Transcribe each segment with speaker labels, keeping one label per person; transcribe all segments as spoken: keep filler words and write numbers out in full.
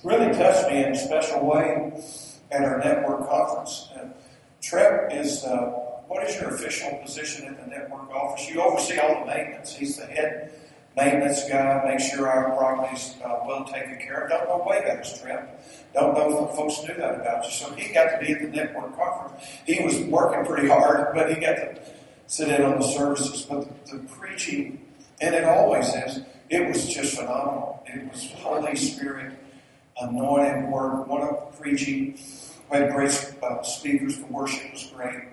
Speaker 1: really touched me in a special way at our network conference. And Trep is, uh, what is your official position at the network office? You oversee all the maintenance. He's the head maintenance guy, make sure our property's uh, well taken care of. Don't know way about his Trep. Don't know if folks knew that about you. So he got to be at the network conference. He was working pretty hard, but he got to sit in on the services. But the, the preaching, and it always is, it was just phenomenal. It was Holy Spirit anointed word. What a preaching. We had great uh, speakers. The worship was great.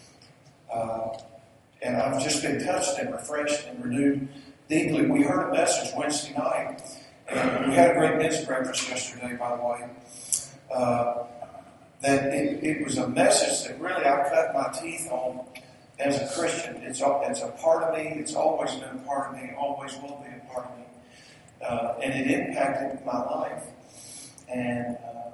Speaker 1: Uh, and I've just been touched and refreshed and renewed deeply. We heard a message Wednesday night, and we had a great men's breakfast yesterday, by the way. Uh, that it, it was a message that really I cut my teeth on as a Christian. It's a, it's a part of me. It's always been a part of me. Always will be a part of me. Uh, and it impacted my life and uh,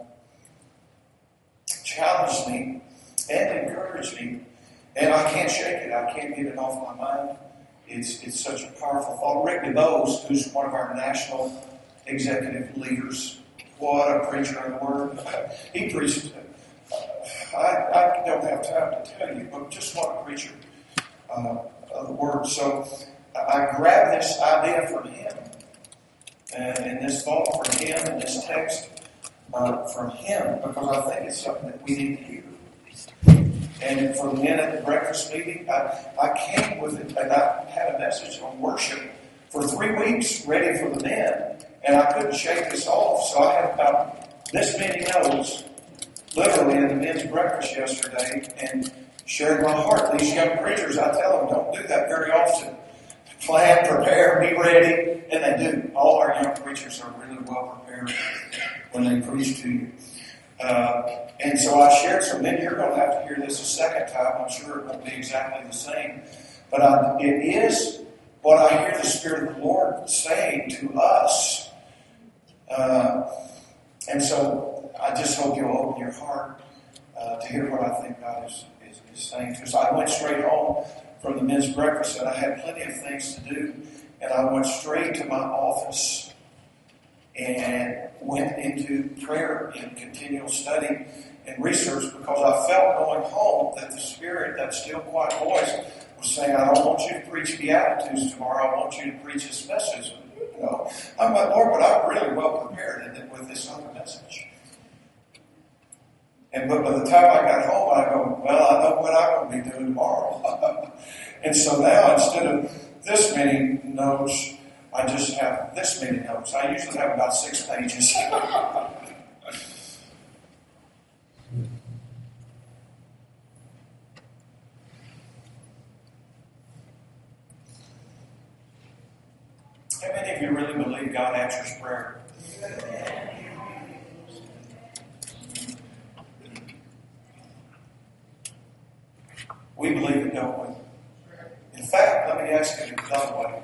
Speaker 1: challenged me and encouraged me. And I can't shake it. I can't get it off my mind. It's it's such a powerful thought. Rick DeBose, who's one of our national executive leaders, what a preacher of the Word. He preached. Uh, I, I don't have time to tell you, but just what a preacher uh, of the Word. So I grabbed this idea from him, and, and this thought from him, and this text uh, from him, because I think it's something that we need to hear. And for the men at the breakfast meeting, I, I came with it, and I had a message on worship for three weeks ready for the men, and I couldn't shake this off. So I had about this many notes, literally, in the men's breakfast yesterday, and shared my heart. These young preachers, I tell them, don't do that very often. Plan, prepare, be ready, and they do. All our young preachers are really well prepared when they preach to you. Uh, and so I shared some. Then you're going to have to hear this a second time. I'm sure it won't be exactly the same. But I, it is what I hear the Spirit of the Lord saying to us. Uh, and so I just hope you'll open your heart uh, to hear what I think God is, is, is saying to us. I went straight home from the men's breakfast, and I had plenty of things to do. And I went straight to my office and went into prayer and continual study and research, because I felt going home that the Spirit, that still quiet voice, was saying, I don't want you to preach Beatitudes tomorrow. I want you to preach this message. You know, I'm like, Lord, but I'm really well prepared with this other message. And but by the time I got home, I go, well, I know what I'm going to be doing tomorrow. And so now, instead of this many notes, I just have this many notes. I usually have about six pages. How many of you really believe God answers prayer? We believe it, don't we? In fact, let me ask you another way.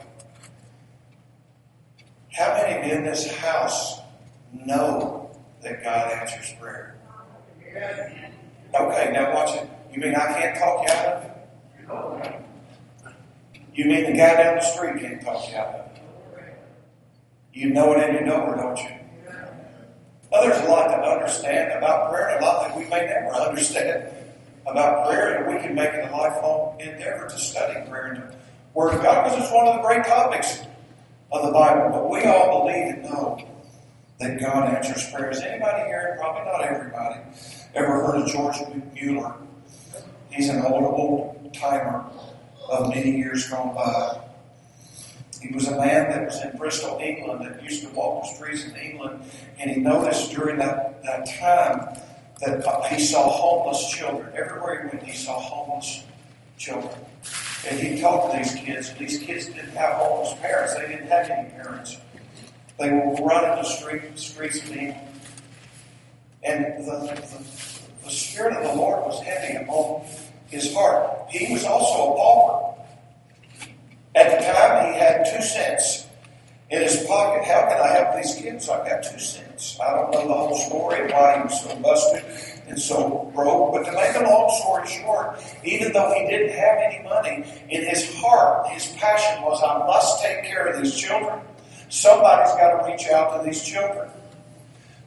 Speaker 1: How many in this house know that God answers prayer? Okay, now watch it. You mean I can't talk you out of it? You mean the guy down the street can't talk you out of it? You know it and you know it, don't you? Well, there's a lot to understand about prayer, and a lot that we may never understand about prayer, and we can make it a lifelong endeavor to study prayer and the Word of God, because it's one of the great topics of the Bible. But we all believe and know that God answers prayers. Anybody here, probably not everybody, ever heard of George Mueller? He's an old, old timer of many years gone by. He was a man that was in Bristol, England, that used to walk the streets in England, and he noticed during that, that time that he saw homeless children. Everywhere he went, he saw homeless children. And he talked to these kids, and these kids didn't have homeless parents. They didn't have any parents. They were running the street, streets of England. And the, the, the Spirit of the Lord was heavy upon his heart. He was also a pauper. At the time, he had two cents in his pocket. How can I help these kids? I've got two cents. I don't know the whole story of why he was so busted and so broke. But to make a long story short, even though he didn't have any money, in his heart, his passion was, I must take care of these children. Somebody's got to reach out to these children.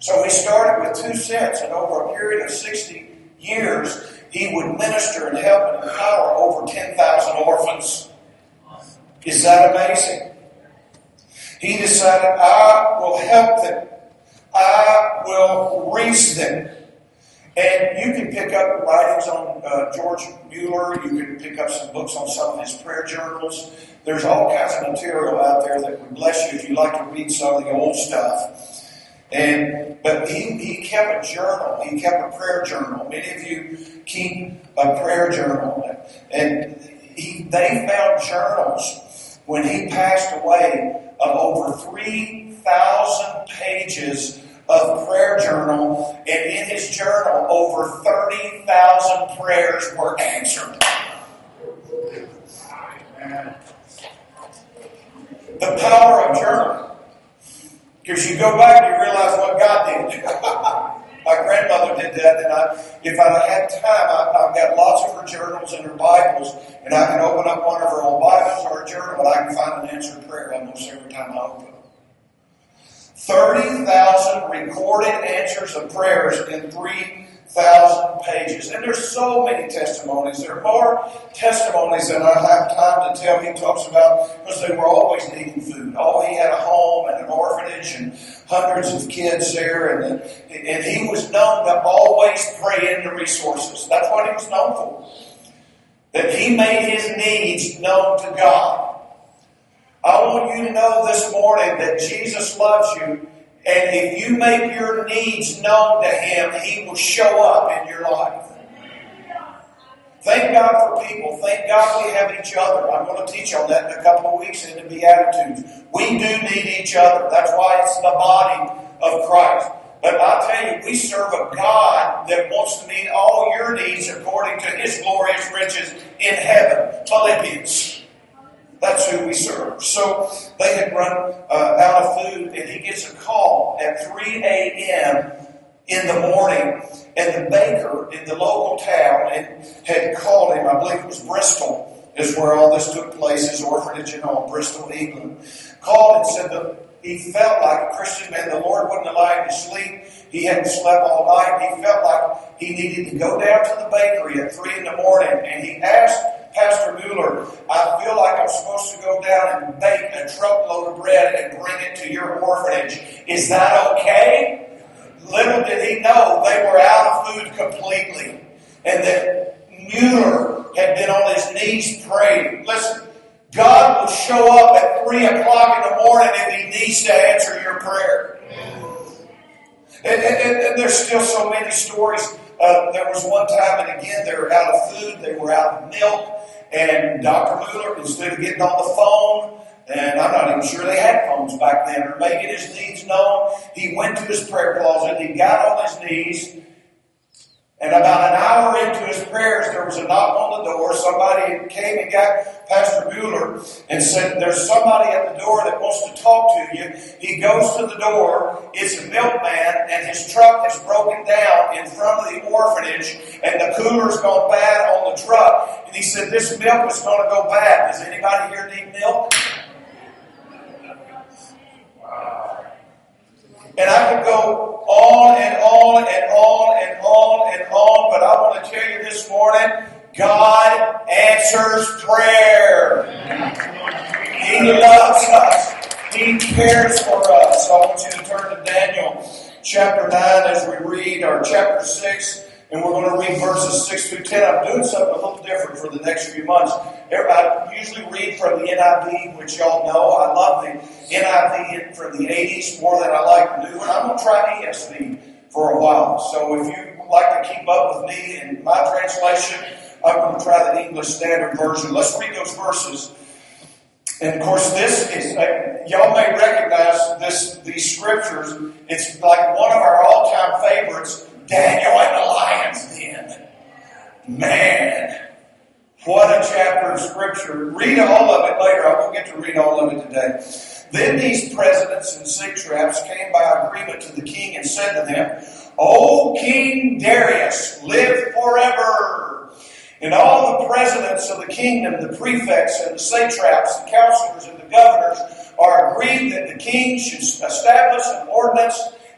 Speaker 1: So he started with two cents, and over a period of sixty years, he would minister and help and empower over ten thousand orphans. Is that amazing? He decided, I will help them. I will reach them. And you can pick up writings on uh, George Mueller. You can pick up some books on some of his prayer journals. There's all kinds of material out there that would bless you if you like to read some of the old stuff. And but he, he kept a journal. He kept a prayer journal. Many of you keep a prayer journal. And he, they found journals when he passed away of over three thousand pages of prayer journal, and in his journal, over thirty thousand prayers were answered. The power of journaling. Because you go back and you realize what God did. My grandmother did that, and I, if I had time, I, I've got lots of her journals and her Bibles, and I can open up one of her old Bibles or a journal, and I can find an answered prayer almost every time I open it. thirty thousand recorded answers of prayers in three thousand pages. And there's so many testimonies. There are more testimonies than I have time to tell. He talks about, because they were always needing food. Oh, he had a home and an orphanage and hundreds of kids there. And, and he was known to always pray into resources. That's what he was known for. That he made his needs known to God. I want you to know this morning that Jesus loves you, and if you make your needs known to Him, He will show up in your life. Thank God for people. Thank God we have each other. I'm going to teach on that in a couple of weeks in the Beatitudes. We do need each other. That's why it's the body of Christ. But I'll tell you, we serve a God that wants to meet all your needs according to His glorious riches in heaven. Philippians. That's who we serve. So they had run uh, out of food, and he gets a call at three a.m. in the morning, and the baker in the local town had, had called him. I believe it was Bristol, is where all this took place, his orphanage and all, Bristol, England. Called and said that he felt like a Christian man. The Lord wouldn't allow him to sleep. He hadn't slept all night. He felt like he needed to go down to the bakery at three in the morning, and he asked Pastor Mueller, I feel like I'm supposed to go down and bake a truckload of bread and bring it to your orphanage. Is that okay? Little did he know they were out of food completely. And that Mueller had been on his knees praying. Listen, God will show up at three o'clock in the morning if He needs to answer your prayer. And, and, and there's still so many stories. Uh, there was one time, and again, they were out of food. They were out of milk. And Doctor Mueller, instead of getting on the phone, and I'm not even sure they had phones back then, or making his needs known, he went to his prayer closet. He got on his knees. And about an hour into his prayers, there was a knock on the door. Somebody came and got Pastor Mueller and said, there's somebody at the door that wants to talk to you. He goes to the door. It's a milkman, and his truck is broken down in front of the orphanage, and the cooler's gone bad on the truck. And he said, this milk is going to go bad. Does anybody here need milk? And I could go on and on and on and on and on, but I want to tell you this morning, God answers prayer. He loves us. He cares for us. I want you to turn to Daniel chapter nine as we read, or chapter six, and we're going to read verses six through ten. I'm doing something a little different for the next few months. I usually read from the N I V, which y'all know. I love the N I V from the eighties more than I like the new one. I'm going to try E S V for a while. So if you like to keep up with me in my translation, I'm going to try the English Standard Version. Let's read those verses. And of course, this is, uh, y'all may recognize this, these scriptures. It's like one of our all-time favorites, Daniel and the Lion's Den. Man. What a chapter of Scripture. Read all of it later. I won't get to read all of it today. Then these presidents and satraps came by agreement to the king and said to him, O King Darius, live forever. And all the presidents of the kingdom, the prefects and the satraps, the counselors and the governors are agreed that the king should establish an ordinance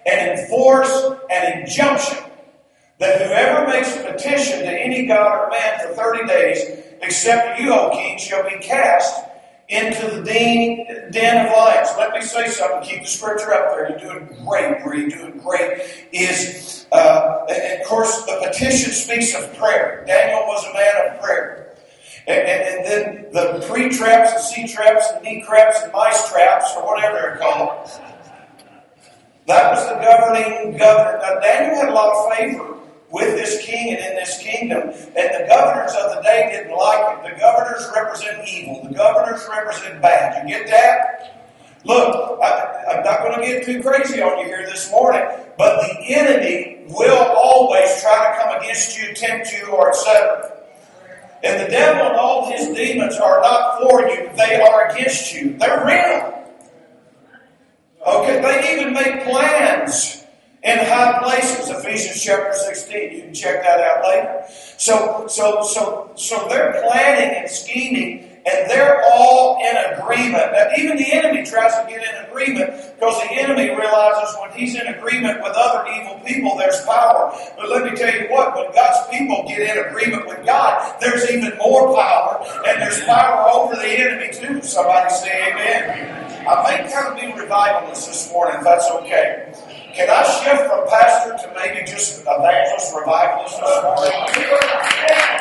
Speaker 1: and enforce an injunction that whoever makes a petition to any god or man for thirty days, except you, O king, shall be cast into the den, den of lions. Let me say something. Keep the scripture up there. You're doing great, Bree. You're doing great. Is uh, and of course, the petition speaks of prayer. Daniel was a man of prayer. And, and, and then the pre-traps and C-traps and D-traps and mice traps, or whatever they're called. That was the governing governor. Now, Daniel had a lot of favor with this king and in this kingdom. And the governors of the day didn't like it. The governors represent evil. The governors represent bad. You get that? Look, I, I'm not going to get too crazy on you here this morning, but the enemy will always try to come against you, tempt you, or et cetera. And the devil and all his demons are not for you. They are against you. They're real. Okay, they even make plans in high places. Ephesians chapter sixteen. You can check that out later. So, so, so, so they're planning and scheming, and they're all in agreement. Now, even the enemy tries to get in agreement because the enemy realizes when he's in agreement with other evil people, there's power. But let me tell you what, when God's people get in agreement with God, there's even more power, and there's power over the enemy too. Somebody say amen. I may kind of be revivalist this morning, if that's okay. Can I shift from pastor to maybe just evangelist, revivalist this morning?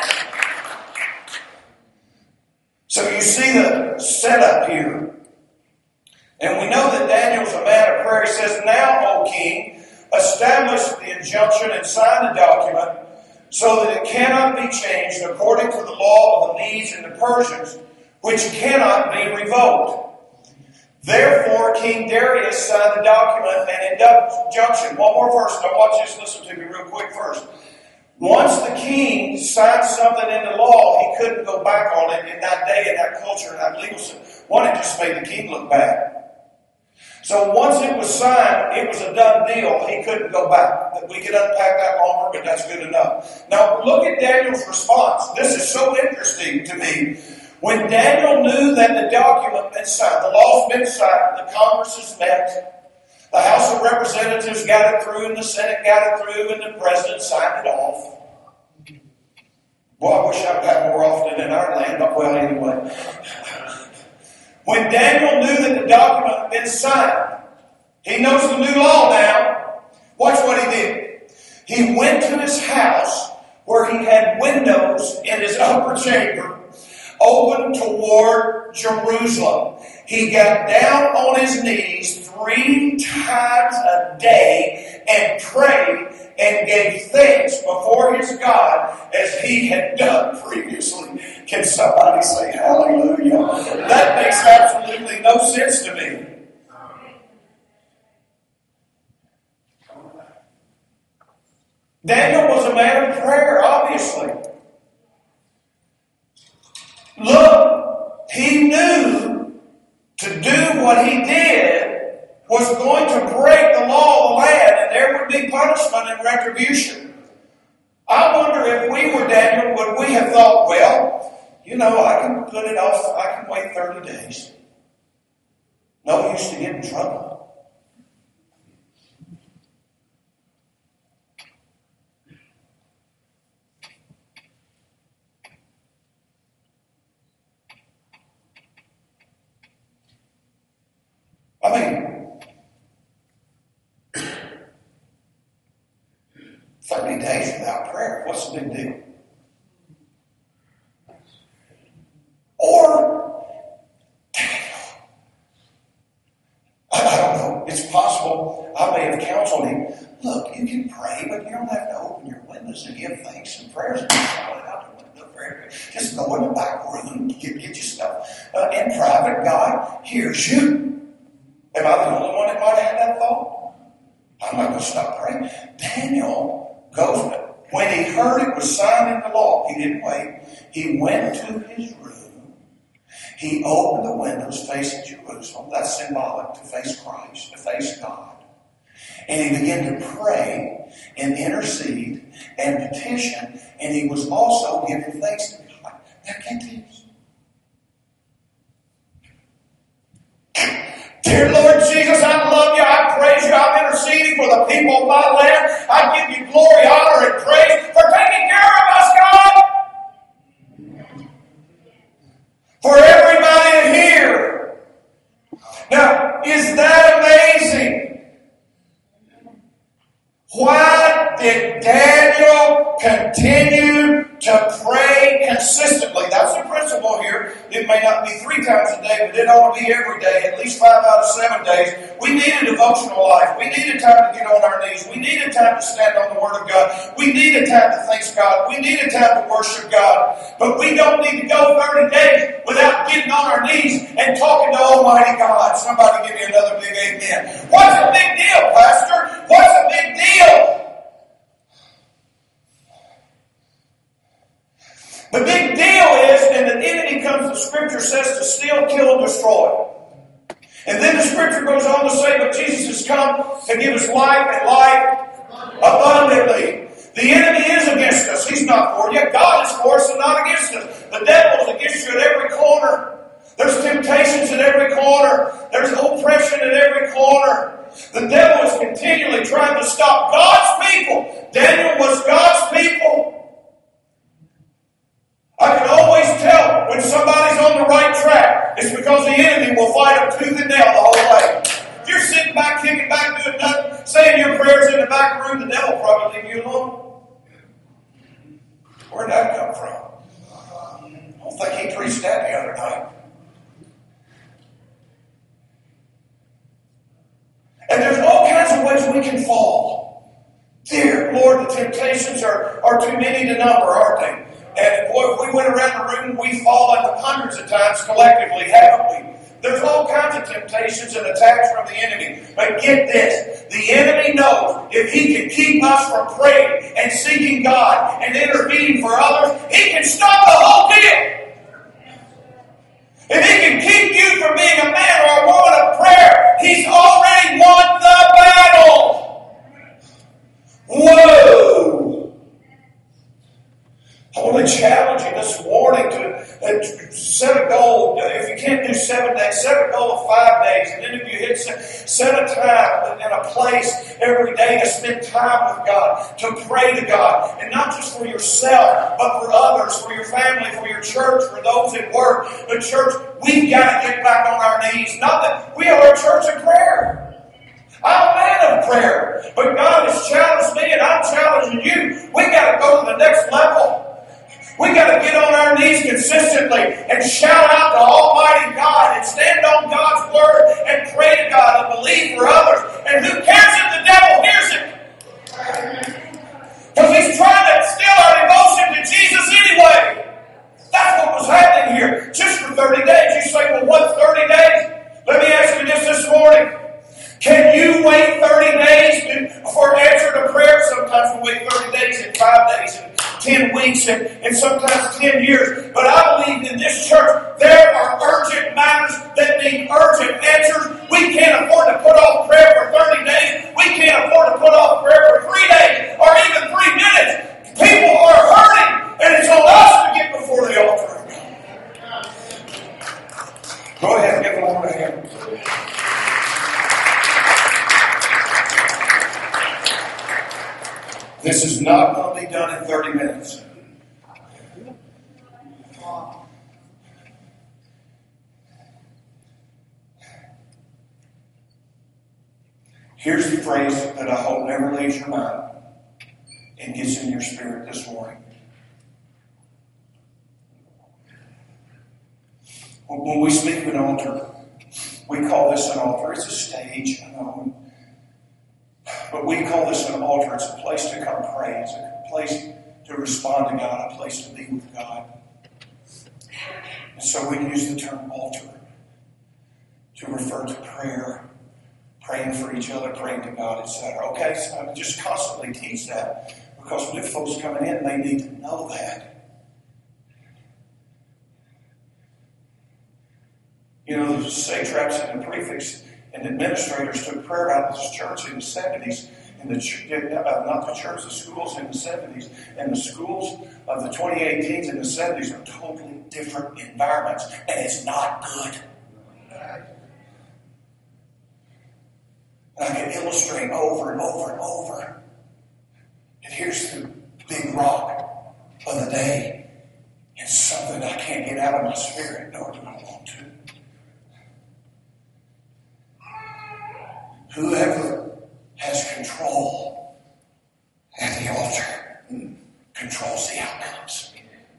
Speaker 1: So you see the setup here. And we know that Daniel's a man of prayer. He says, now, O king, establish the injunction and sign the document so that it cannot be changed according to the law of the Medes and the Persians, which cannot be revoked. Therefore, King Darius signed the document and injunction. One more verse. Now watch this. Listen to me real quick first. Once the king signed something into law, he couldn't go back on it in that day, in that culture, in that legal system. One, it just made the king look bad. So once it was signed, it was a done deal. He couldn't go back. We could unpack that longer, but that's good enough. Now, look at Daniel's response. This is so interesting to me. When Daniel knew that the document had been signed, the law's been signed, the Congress has met, the House of Representatives got it through, and the Senate got it through, and the President signed it off. Boy, I wish I'd have more often in our land, but well, anyway. When Daniel knew that the document had been signed, he knows the new law now. Watch what he did. He went to his house where he had windows in his upper chamber open toward Jerusalem. He got down on his knees three times a day and prayed and gave thanks before his God as he had done previously. Can somebody say hallelujah? That makes absolutely no sense to me. Daniel was a man of prayer, obviously. Look, he knew to do what he did was going to break the law of the land, and there would be punishment and retribution. I wonder if we were Daniel, would we have thought, well, you know, I can put it off, I can wait thirty days. No use to get in trouble. I mean, thirty days without prayer, what's the big deal? Or, I don't know, it's possible I may have counseled him. Look, you can pray, but you don't have to open your windows and give thanks and prayers and shout it out the window. Just go in the back room, get, get your stuff. Uh, in private, God hears you. Am I the only one that might have had that thought? I'm not going to stop praying. Daniel goes, when he heard it was signed into law, he didn't wait. He went to his room. He opened the windows facing Jerusalem. That's symbolic to face Christ, to face God. And he began to pray and intercede and petition. And he was also giving thanks to God. Now get this. Dear Lord Jesus, I love you. I praise you. I'm interceding for the glory, honor, and praise for taking care of us, God. For everybody here. Now, is that amazing? Why did Daniel continue to pray consistently? That's the principle here. It may not be three times a day, but it ought to be every day, at least five out of seven days. We need a devotional life. We need a time to get on our knees. We need a time to stand on the Word of God. We need a time to thank God. We need a time to worship God. But we don't need to go thirty days without getting on our knees and talking to Almighty God. Somebody give me another big amen. What's a big deal, Pastor? What's a big deal? The big deal is, and the enemy comes, the Scripture says, to steal, kill, and destroy. And then the Scripture goes on to say, but Jesus has come to give us life and life abundantly. The enemy is against us. He's not for you. God is for us and not against us. The devil is against you at every corner. There's temptations at every corner. There's oppression at every corner. The devil is continually trying to stop God's people. Daniel was God's people. I can always tell when somebody's on the right track. It's because the enemy will fight them tooth and nail the whole way. If you're sitting back, kicking back, doing nothing, saying your prayers in the back room, the devil will probably leave you alone. Where'd that come from? I don't think he preached that the other night. And there's all kinds of ways we can fall. Dear Lord, the temptations are, are too many to number, aren't they? And boy, if we went around the room, we've fallen hundreds of times collectively, haven't we? There's all kinds of temptations and attacks from the enemy. But get this, the enemy knows if he can keep us from praying and seeking God and intervening for others, he can stop the whole deal. If he can keep you from being a man or a woman of prayer, he's already won the battle. Whoa! I want to challenge you this morning to uh, set a goal. If you can't do seven days, set a goal of five days. And then if you hit set, set a time and a place every day to spend time with God, to pray to God. And not just for yourself, but for others, for your family, for your church, for those at work. The church, we've got to get back on our knees. Not that we are a church of prayer. I'm a man of prayer. But God has challenged me and I'm challenging you. We've got to go to the next level. We got to get on our knees consistently and shout out to Almighty God and stand on God's Word and pray to God and believe for others. And who cares if the devil hears it? Because he's trying to steal our devotion to Jesus anyway. That's what was happening here. Just for thirty days. You say, well, what's thirty days? Let me ask you this this morning. Can you wait thirty days for an answer to prayer? Sometimes we wait thirty days and five days and ten weeks and, and sometimes ten years. But I believe in this church there are urgent matters that need urgent answers. We can't afford to put off prayer for thirty days. We can't afford to put off prayer for three days or even three minutes. People are hurting and it's on us to get before the altar of God. Go ahead and give the Lord a hand. This is not going to be done in thirty minutes. Here's the phrase that I hope never leaves your mind and gets in your spirit this morning. When we speak of an altar, we call this an altar. It's a stage, I know. But we call this an altar. It's a place to come pray. It's a place to respond to God, a place to be with God. And so we use the term altar to refer to prayer, praying for each other, praying to God, et cetera. Okay, so I just constantly teach that because new folks coming in, they need to know that. You know, the satraps and the prefects and administrators took prayer out of this church in the seventies, and the uh, not the church, the schools in the seventies, and the schools of the twenty eighteens in the seventies are totally different environments, and it's not good. And I can illustrate over and over and over. And here's the big rock of the day. It's something I can't get out of my spirit, nor do I want to. Whoever has control at the altar controls the outcomes.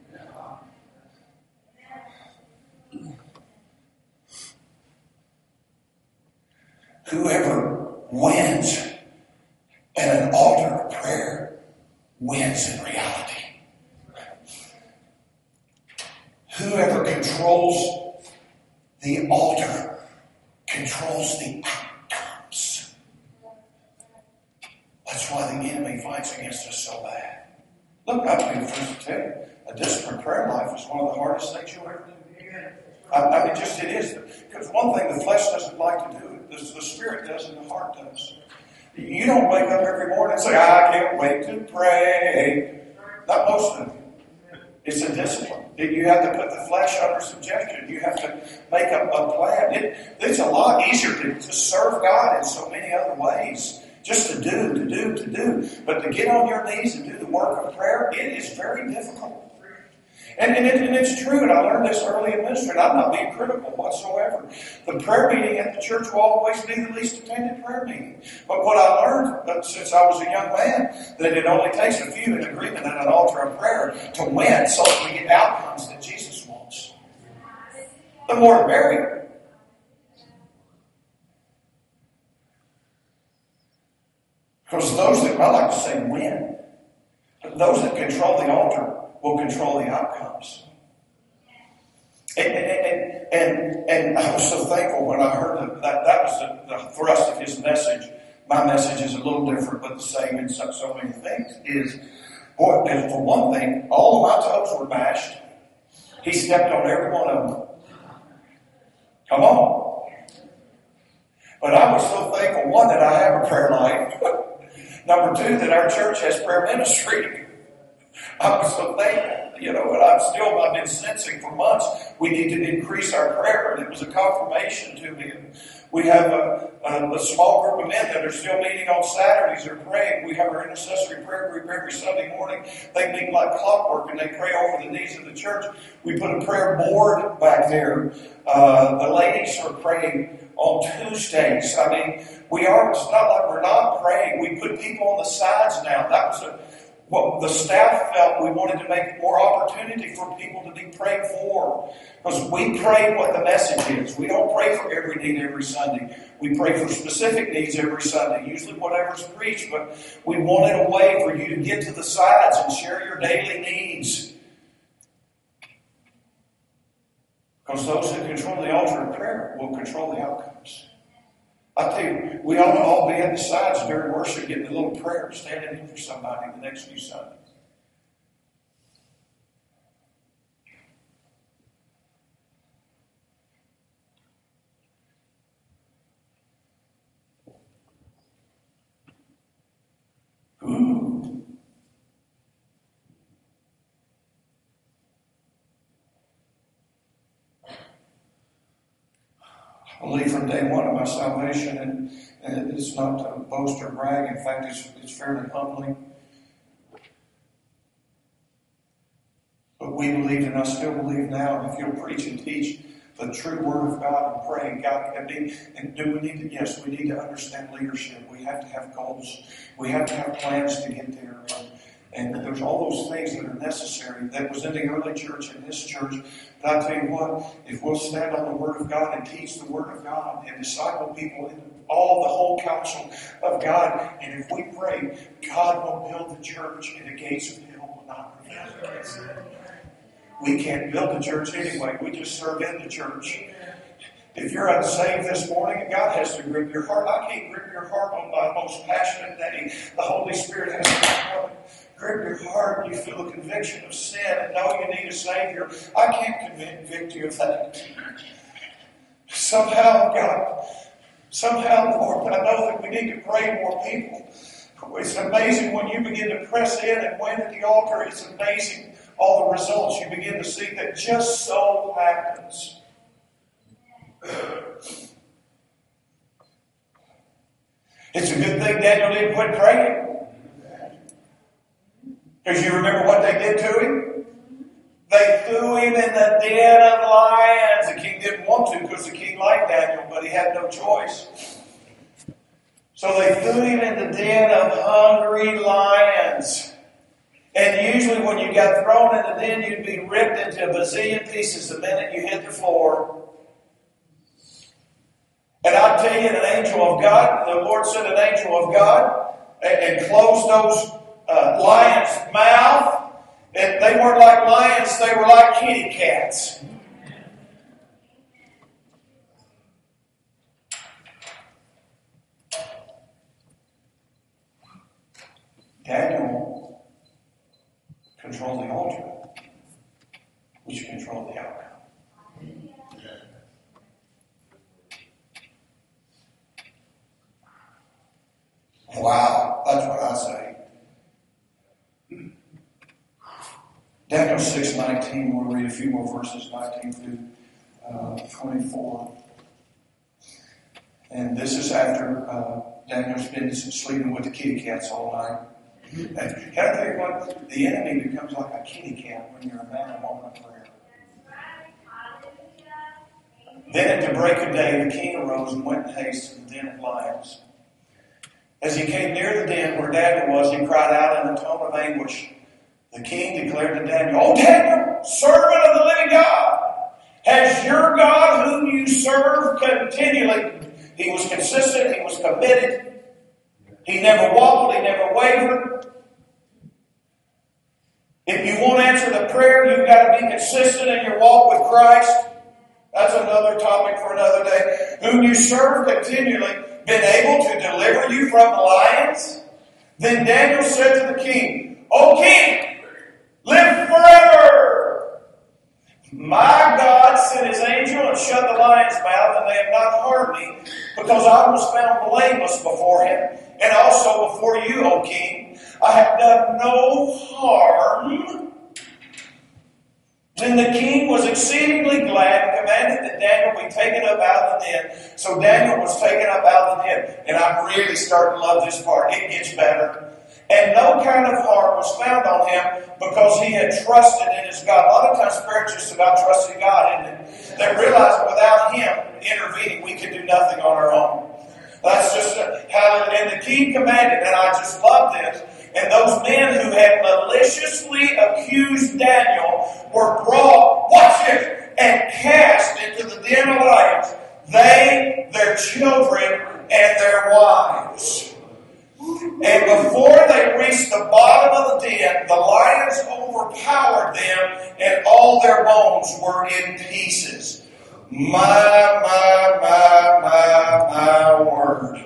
Speaker 1: Whoever wins at an altar of prayer wins in reality. Whoever controls the altar controls the outcomes. That's why the enemy fights against us so bad. Look, I'll be the first to tell you, a disciplined prayer life is one of the hardest things you'll ever do. I, I mean, just it is. Because one thing the flesh doesn't like to do, the, the spirit does and the heart does. You don't wake up every morning and say, I can't wait to pray. Not most of them. It's a discipline. You have to put the flesh under subjection. You have to make a, a plan. It, it's a lot easier to, to serve God in so many other ways. Just to do, to do, to do. But to get on your knees and do the work of prayer, it is very difficult. And, and, it, and it's true, and I learned this early in ministry, and I'm not being critical whatsoever. The prayer meeting at the church will always be the least attended prayer meeting. But what I learned uh, since I was a young man, that it only takes a few in agreement at an altar of prayer to win so that we get outcomes that Jesus wants. The more the merrier. Because those that, I like to say win, but those that control the altar will control the outcomes. And, and, and, and I was so thankful when I heard that that, that was the, the thrust of his message. My message is a little different, but the same in so, so many things. Is, boy, and for one thing, all of my toes were bashed. He stepped on every one of them. Come on. But I was so thankful, one, that I have a prayer life. Number two, that our church has prayer ministry. I was so thankful, you know, and I'm still, I've been sensing for months we need to increase our prayer, and it was a confirmation to me. And we have a, a, a small group of men that are still meeting on Saturdays or praying. We have our intercessory prayer group every Sunday morning. They meet like clockwork, and they pray over the needs of the church. We put a prayer board back there. Uh, the ladies are praying on Tuesdays. I mean, we are, it's not like we're not praying. We put people on the sides now. That was a Well, the staff felt we wanted to make more opportunity for people to be prayed for. Because we pray what the message is. We don't pray for every need every Sunday. We pray for specific needs every Sunday, usually whatever's preached. But we wanted a way for you to get to the sides and share your daily needs. Because those who control the altar of prayer will control the outcomes. I tell you, we ought to all be at the sides during worship, getting a little prayer, standing in for somebody the next few Sundays. Ooh. I believe from day one of my salvation, and, and it's not to boast or brag. In fact, it's, it's fairly humbling. But we believed, and I still believe now, if you'll preach and teach the true Word of God and pray, God can be, and do we need to, yes, we need to understand leadership. We have to have goals. We have to have plans to get there. And, and there's all those things that are necessary. That was in the early church and this church. But I tell you what, if we'll stand on the Word of God and teach the Word of God and disciple people in all the whole counsel of God, and if we pray, God will build the church and the gates of hell will not prevail. We can't build the church anyway. We just serve in the church. If you're unsaved this morning, God has to grip your heart. I can't grip your heart on my most passionate day. The Holy Spirit has to grip your heart. You feel the conviction of sin and know you need a Savior. I can't convict you of that. Somehow, God, somehow, Lord, I know that we need to pray more people. It's amazing when you begin to press in and win at the altar. It's amazing all the results you begin to see that just so happens. It's a good thing Daniel didn't quit praying. Because you remember what they did to him? They threw him in the den of lions. The king didn't want to because the king liked Daniel, but he had no choice. So they threw him in the den of hungry lions. And usually when you got thrown in the den, you'd be ripped into a bazillion pieces the minute you hit the floor. And I'll tell you, an angel of God, the Lord sent an angel of God and, and closed those uh, lions' mouth. And they weren't like lions, they were like kitty cats. Daniel controlled the altar, which controlled the outcome. Wow, that's what I say. Daniel six nineteen, we'll read a few more verses, nineteen through uh, twenty-four. And this is after uh, Daniel's been sleeping with the kitty cats all night. And can I tell you what? The enemy becomes like a kitty cat when you're a man and woman of prayer. Then at the break of day, the king arose and went in haste to the den of lions. As he came near the den where Daniel was, he cried out in a tone of anguish. The king declared to Daniel, "O Daniel, servant of the living God, has your God whom you serve continually..." He was consistent, he was committed, he never wobbled, he never wavered. If you won't answer the prayer, you've got to be consistent in your walk with Christ. That's another topic for another day. Whom you serve continually, been able to deliver you from the lions? Then Daniel said to the king, "O king, live forever! My God sent his angel and shut the lion's mouth, and they have not harmed me, because I was found blameless before him, and also before you, O king. I have done no harm." Then the king was exceedingly glad and commanded that Daniel be taken up out of the den. So Daniel was taken up out of the den. And I'm really starting to love this part. It gets better. And no kind of harm was found on him because he had trusted in his God. A lot of times prayer is just about trusting God, isn't it? They realize without him intervening, we can do nothing on our own. That's just how, and the king commanded, and I just love this. And those men who had maliciously accused Daniel were brought, watch this, and cast into the den of lions, they, their children, and their wives. And before they reached the bottom of the den, the lions overpowered them, and all their bones were in pieces. My, my, my, my, my word.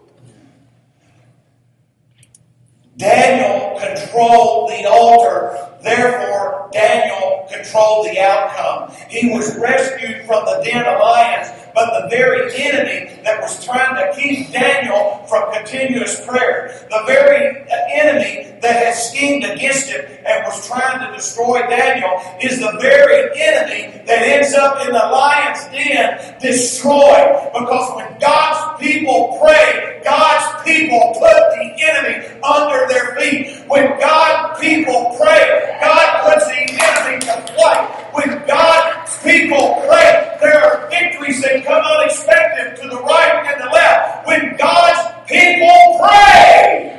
Speaker 1: Daniel controlled the altar, therefore Daniel controlled the outcome. He was rescued from the den of lions, but the very enemy that was trying to keep Daniel from continuous prayer, the very enemy that had schemed against him and was trying to destroy Daniel, is the very enemy that ends up in the lion's den destroyed. Because when God's people pray, God's people put the enemy under their feet. When God's people pray, God puts the enemy to flight. When God's people pray, there are victories that come unexpected to the right and the left. When God's people pray.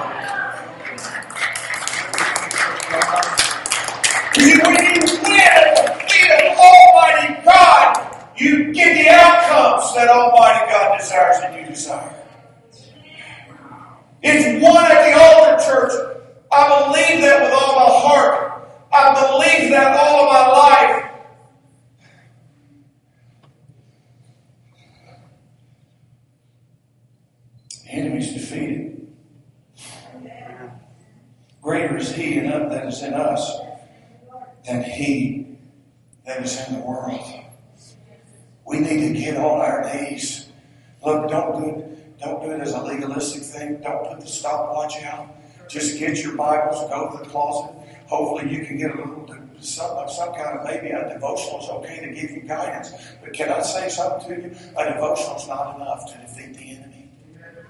Speaker 1: When you win at the feet of Almighty God, you get the outcomes that Almighty God desires and you desire. It's one at the altar, church. I believe that with all my heart. I believe that all of my life. The enemy's defeated. Greater is he in us that is in us than he that is in the world. We need to get on our knees. Look, don't do it, don't do it as a legalistic thing. Don't put the stopwatch out. Just get your Bibles, go to the closet. Hopefully you can get a little, some, some kind of, maybe a devotional is okay to give you guidance. But can I say something to you? A devotional is not enough to defeat the enemy.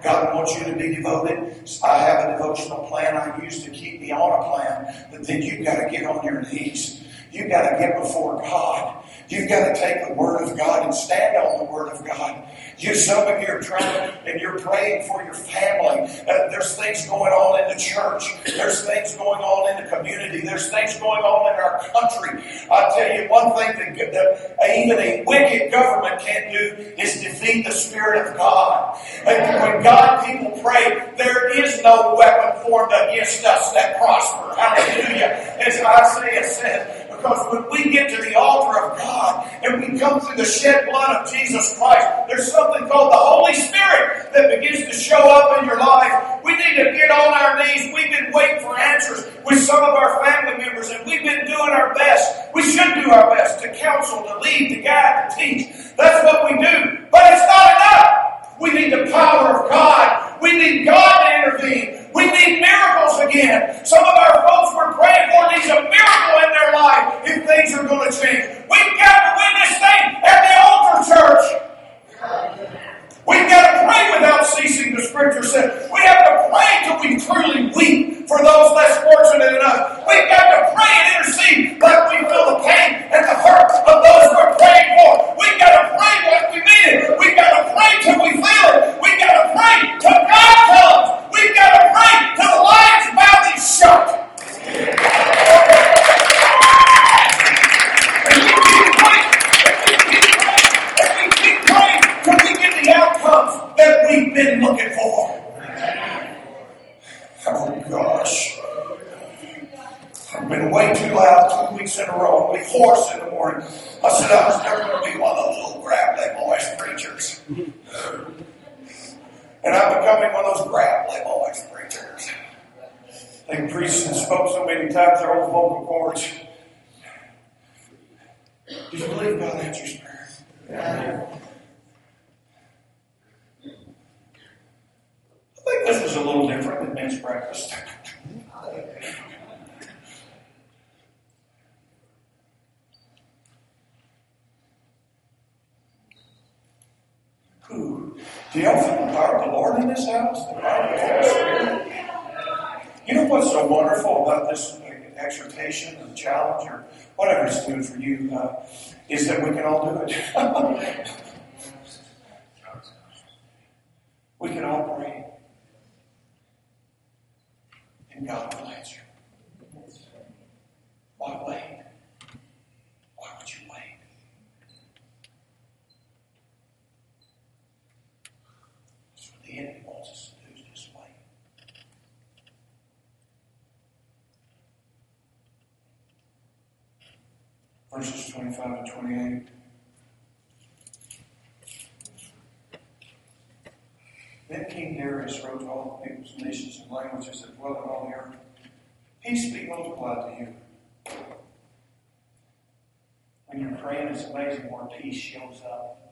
Speaker 1: God wants you to be devoted. I have a devotional plan I use to keep me on a plan. But then you've got to get on your knees. You've got to get before God. You've got to take the Word of God and stand on the Word of God. You, some of you are trying and you're praying for your family. Uh, there's things going on in the church. There's things going on in the community. There's things going on in our country. I'll tell you one thing that, that even a wicked government can't do is defeat the Spirit of God. And when God people pray, there is no weapon formed against us that prosper. Hallelujah. As Isaiah said, because when we get to the altar of God and we come through the shed blood of Jesus Christ, there's something called the Holy Spirit that begins to show up in your life. We need to get on our knees. We've been waiting for answers with some of our family members, and we've been doing our best. We should do our best to counsel, to lead, to guide, to teach. That's what we do. But it's not enough. We need the power of God. We need God to intervene. We need miracles again. Some of our folks we're praying for needs a miracle in their life if things are going to change. We've got to win this thing at the altar, church. We've got to pray without ceasing, the Scripture said. We have to pray till we truly weep for those less fortunate than us. We've got to pray and intercede like we feel the pain and the hurt of those we're praying for. We've got to pray like we mean it. We've got to pray till we feel it. We've got to pray till God comes. We've got to pray till the lion's mouth is shut. And we keep praying. And we keep praying. And we keep praying till we get the outcomes that we've been looking for. Oh gosh. I've been way too loud two weeks in a row. I'll be hoarse in the morning. I said I was never going to be one of those little gravelly voice preachers. And I'm becoming one of those gravelly voice preachers. They preached and spoke so many times their old vocal cords. Do you believe God answers prayer? Yeah. I think this was a little different than men's breakfast. Ooh. Do y'all feel the power of the Lord in this house? The power of the Holy Spirit? You know what's so wonderful about this exhortation or challenge or whatever it's doing for you uh, is that we can all do it. We can all pray. And God will answer. Why wait? Why would you wait? That's what the enemy wants us to do, is just wait. Verses twenty-five and twenty-eight. Then King Darius wrote to all the peoples, nations, and languages that dwell in all the earth, peace be multiplied to you. When you're praying, it's amazing where peace shows up.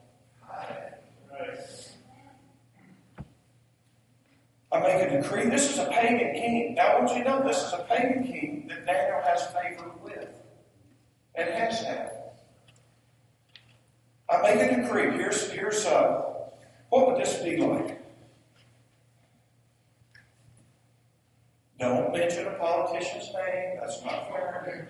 Speaker 1: I make a decree. This is a pagan king. Now, I want you to know this is a pagan king that Daniel has favor with and has had. I make a decree. Here's, here's uh, what would this be like? Don't mention a politician's name. That's not fair.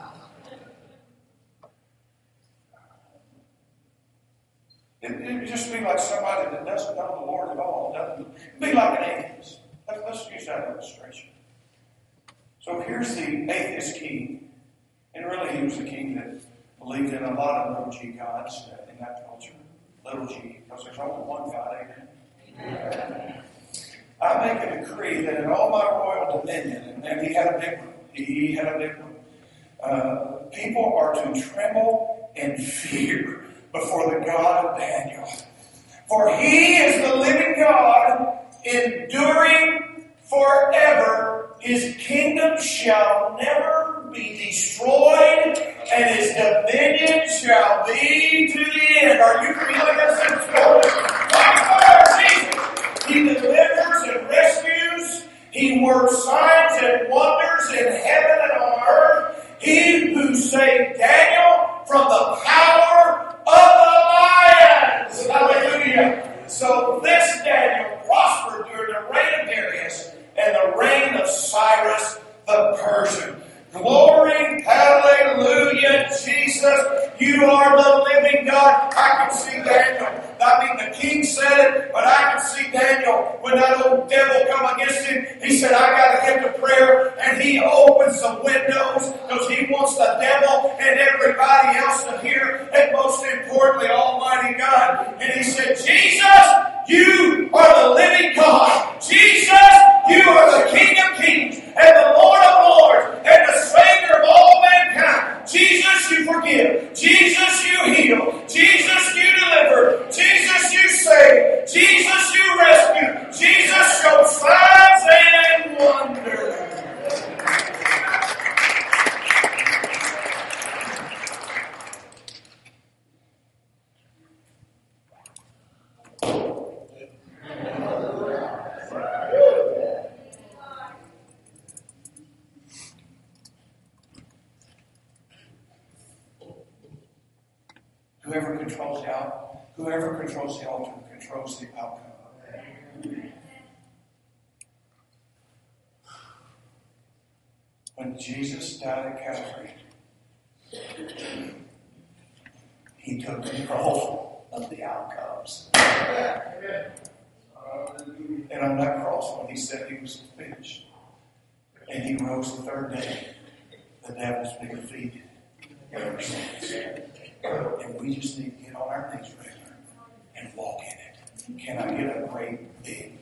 Speaker 1: It would just be like somebody that doesn't know the Lord at all. It'd be like an atheist. Let's, let's use that illustration. So here's the atheist king. And really he was a king that believed in a lot of little g gods in that culture. Little g, because there's only one God, amen. I make a decree that in all my royal dominion, and he had a big one, he had a big one, uh, people are to tremble and fear before the God of Daniel. For he is the living God, enduring forever. His kingdom shall never be destroyed, and his dominion shall be to the end. Are you feeling this this morning? He delivers and rescues. He works signs and wonders in heaven and on earth. He who saved Daniel from the power of the lions. Hallelujah. So this Daniel prospered when that old devil come against him, he said, I got to get to prayer. And he opens the windows because he wants the devil and everybody else to hear. And most importantly, Almighty God. And he said, Jesus, you are the living God. Jesus, you are the King of kings and the Lord of lords and the Savior of all mankind. Jesus, you forgive. Jesus, you heal. Jesus, you deliver. Jesus, you save. Jesus, you rescue. Jesus, show signs and wonders. Whoever controls the out, whoever controls the altar controls the outcome. When Jesus died at Calvary, He took control of the outcomes. And on that cross, when He said He was finished, and He rose the third day, the devil's been defeated ever since. And we just need to get on our knees regular and walk in it. Can I get a great big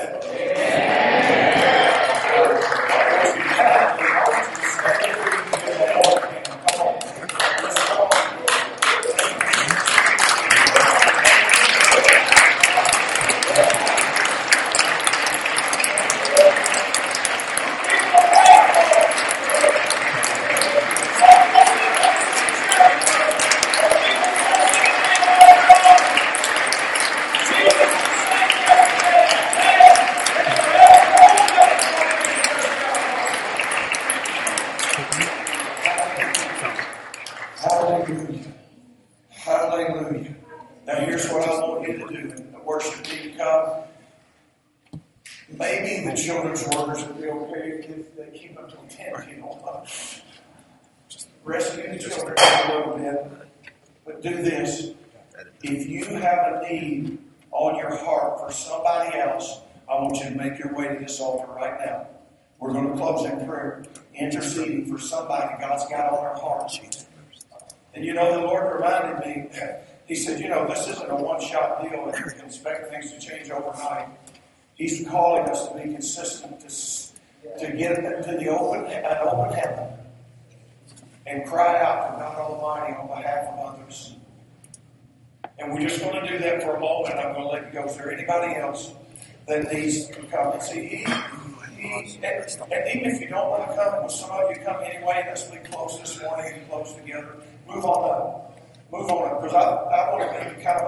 Speaker 1: Hallelujah. Hallelujah. Now here's what I want you to do. The worship team come. Maybe the children's workers would be okay if they keep them till ten, you know. Just rescue the children a little bit. But do this. If you have a need on your heart for somebody else, I want you to make your way to this altar right now. We're going to close in prayer, interceding for somebody God's got on their heart. And you know, the Lord reminded me, He said, you know, this isn't a one-shot deal and you can expect things to change overnight. He's calling us to be consistent, to, to get to the open, an open heaven and cry out to God Almighty on behalf of others. And we're just going to do that for a moment. I'm going to let you go. Is there anybody else that needs to come? And see, he, he, and, and even if you don't want to come, well, some of you come anyway. Let's be close this morning and close together. Move on up. Move on up. Because I, I want to make kind of